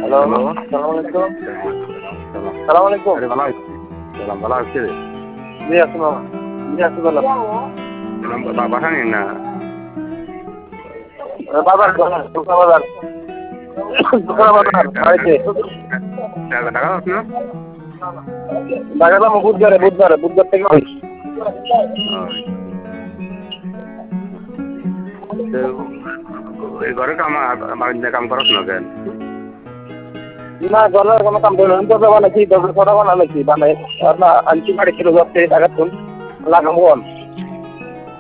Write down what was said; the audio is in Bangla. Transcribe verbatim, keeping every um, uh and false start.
হ্যালো, সালাম আলাইকুম। সালাম আলাইকুম। আরে ভালো আছি। সালাম ভালো আছি রে। জি আছি মামা। জি আছি বলো। বাসা নেই না? বাজার বাজার দোকান বাজার দোকান বাজার বাড়িতে। টাকা আছে না? লাগালাম বুধবারে বুধবারে বুধবার থেকে হয়। এই ঘরে কাম বাড়িতে কাম করছ না কেন? না ঘরের কোনো কাম করি না। তো বানাইছি দশ ছটা বানাইছি বানাই না আনছি বাড়ি ছিল দশ টাকা লাগাবো।